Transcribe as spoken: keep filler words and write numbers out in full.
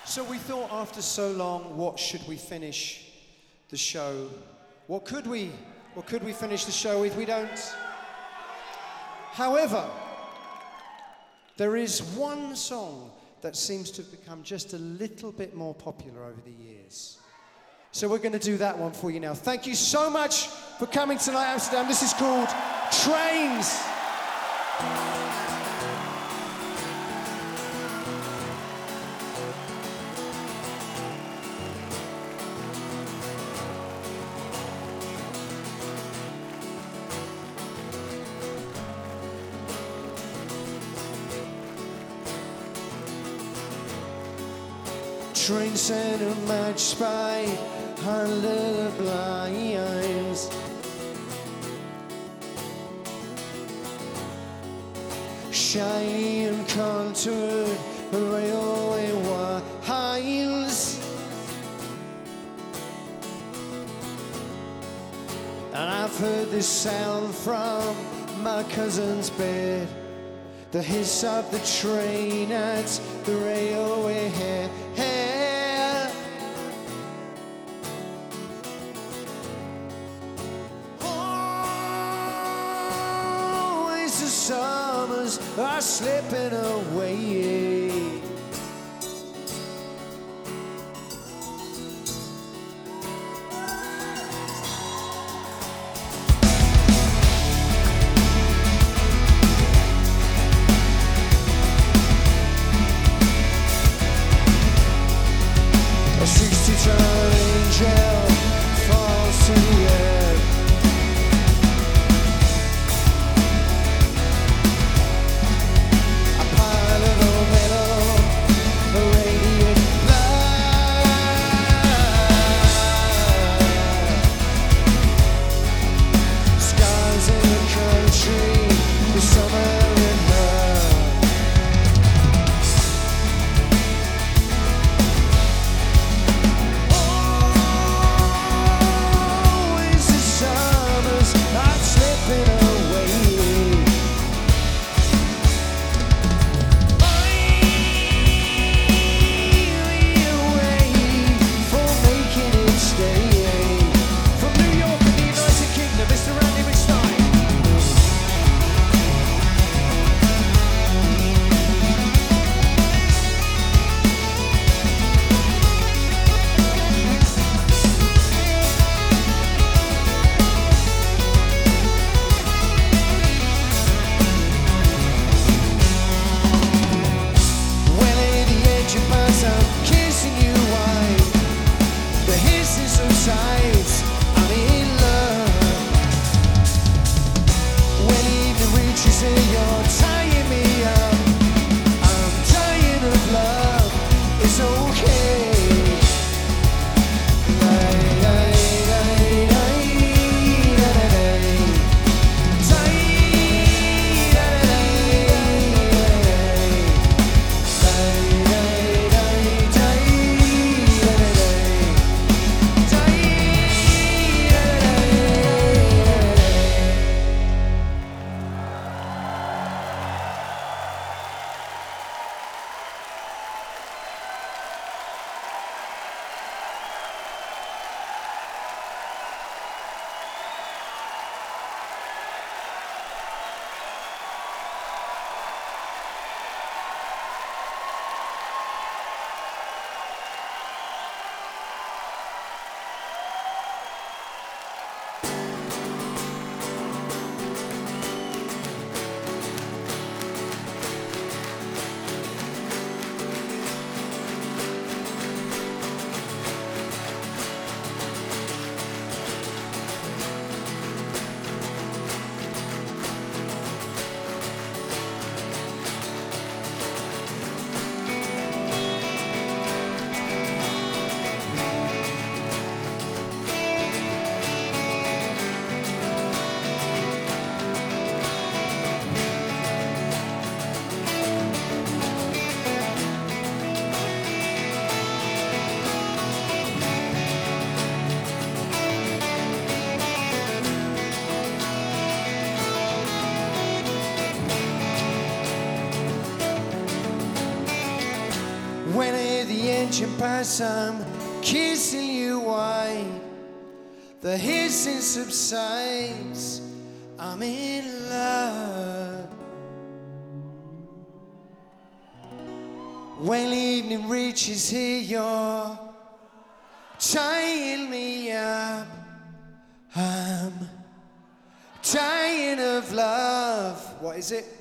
So we thought after so long, what should we finish the show? What could we, what could we finish the show with? We don't. However, there is one song that seems to have become just a little bit more popular over the years. So we're going to do that one for you now. Thank you so much for coming tonight, Amsterdam. This is called Trains. Trains and a match by her little blinds. Shiny and contoured railway wires. And I've heard this sound from my cousin's bed. The hiss of the train at the railway head. Always the summers are slipping away. A sixty-ton angel falls to the earth. A pile of old metal, a radiant blood. Scars in the country, the summer in love. the engine pass, I'm kissing you white. The hissing subsides, I'm in love. When evening reaches here, you're tying me up. I'm dying of love. What is it?